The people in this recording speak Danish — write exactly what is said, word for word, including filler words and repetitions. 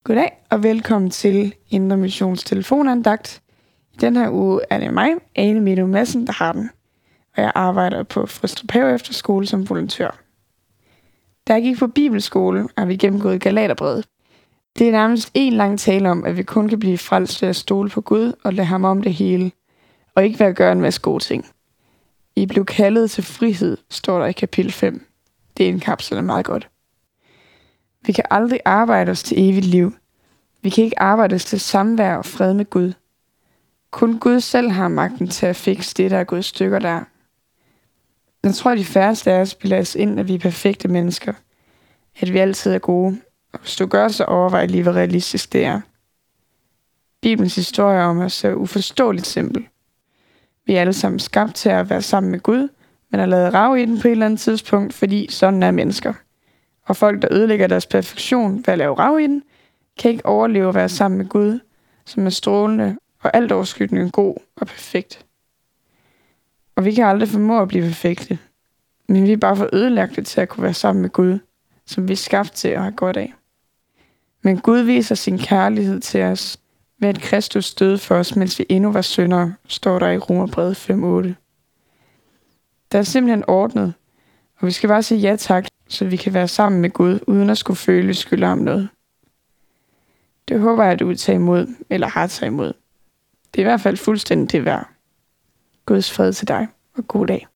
Goddag og velkommen til Indre Missions telefonandagt. I den her uge er det mig, Ane Mette Madsen, der har den, og jeg arbejder på Frøstrup Have Efterskole som volontør. Da jeg gik på bibelskole, har vi gennemgået Galaterbrevet. Det er nærmest en lang tale om, at vi kun kan blive frelst ved at stole på Gud og lade ham om det hele, og ikke ved at gøre en masse gode ting. I blev kaldet til frihed, står der i kapitel fem. Det er en kapsel, der er meget godt. Vi kan aldrig arbejde os til evigt liv. Vi kan ikke arbejde os til samvær og fred med Gud. Kun Gud selv har magten til at fikse det, der er gået i stykker der. Jeg tror, at de færreste af os bilder os ind, at vi er perfekte mennesker. At vi altid er gode. Og hvis du gør, så overvej lige, hvor realistisk det er. Bibelens historie om os er uforståeligt simpel. Vi er alle sammen skabt til at være sammen med Gud, men er lavet rav i den på et eller andet tidspunkt, fordi sådan er mennesker. Og folk, der ødelægger deres perfektion ved at lave rav i den, kan ikke overleve at være sammen med Gud, som er strålende og alt overskyggende god og perfekt. Og vi kan aldrig formå at blive perfekte, men vi er bare for ødelagte til at kunne være sammen med Gud, som vi er skabt til at have godt af. Men Gud viser sin kærlighed til os ved at Kristus døde for os, mens vi endnu var syndere, står der i Romerbrevet fem otte. Der er simpelthen ordnet, og vi skal bare sige ja tak, så vi kan være sammen med Gud, uden at skulle føle, at skylder ham noget. Det håber jeg, at du vil tage imod, eller har taget imod. Det er i hvert fald fuldstændig det værd. Guds fred til dig, og god dag.